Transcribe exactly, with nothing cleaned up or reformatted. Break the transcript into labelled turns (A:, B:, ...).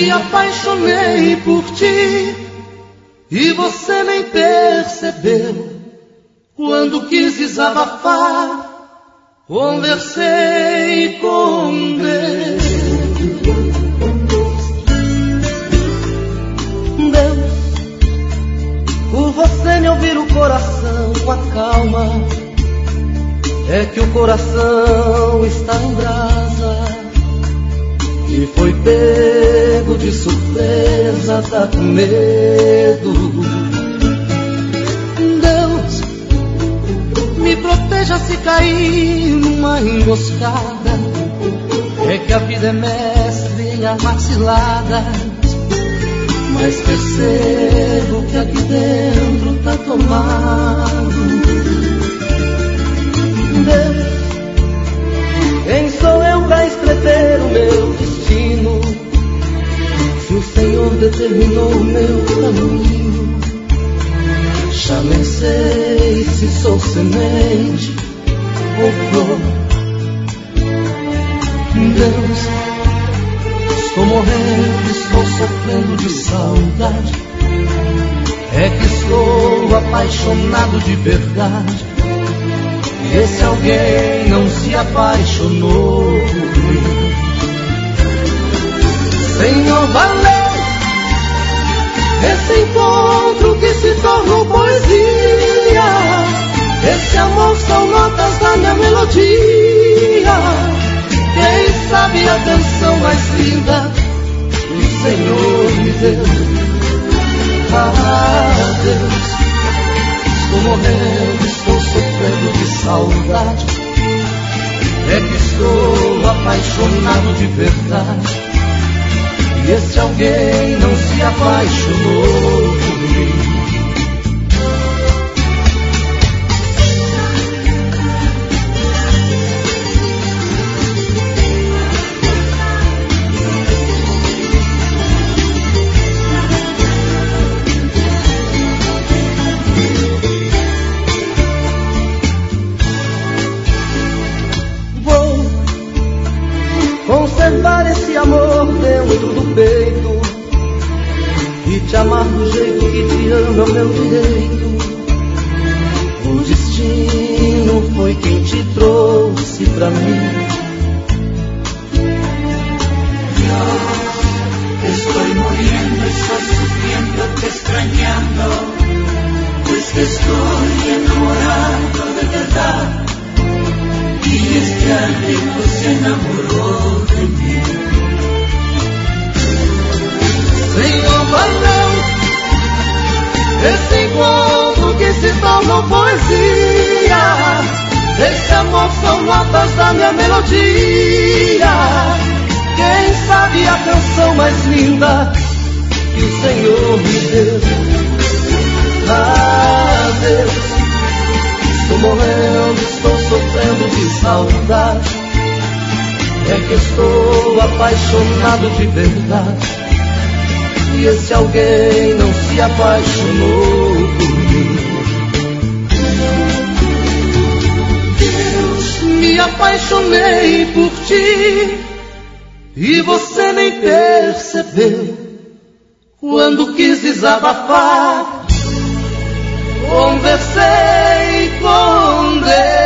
A: Me apaixonei por ti e você nem percebeu. Quando quis desabafar, conversei com Deus. Deus, por você me ouvir o coração acalma. É que o coração está em brasa e foi pego de surpresa, tá com medo. Deus, me proteja se cair numa emboscada. É que a vida é mestre em armar ciladas, mas percebo que aqui dentro tá tomado. Deus, quem sou eu pra escrever o meu destino, se o Senhor determinou o meu caminho? Já nem sei se sou semente ou flor. Deus, estou morrendo, estou sofrendo de saudade. É que estou apaixonado de verdade. E esse alguém não se apaixonou por mim. Senhor, valeu esse encontro que se tornou poesia. Esse amor são notas da minha melodia. Quem sabe a canção mais linda que o Senhor me deu. Ah, Deus, estou morrendo, estou sofrendo de saudade. É que estou apaixonado de verdade. E esse alguém não se apaixonou por mim. Conservar esse amor dentro do peito e te amar do jeito que te amo é o meu direito. O destino foi quem te trouxe pra mim.
B: Yo estoy muriendo, estoy sufriendo, te extrañando, pues que estoy enamorado de verdad. Y este alguien se enamoró de mí.
A: Senhor, valeu esse encontro que se tornou poesia. Esse amor são notas da minha melodia. Quem sabe a canção mais linda que o Senhor me deu. Ah, Deus, estou morrendo, estou sofrendo de saudade. É que estou apaixonado de verdade. E esse alguém não se apaixonou por mim. Deus, me apaixonei por ti e você nem percebeu. Quando quis desabafar, conversei com Deus.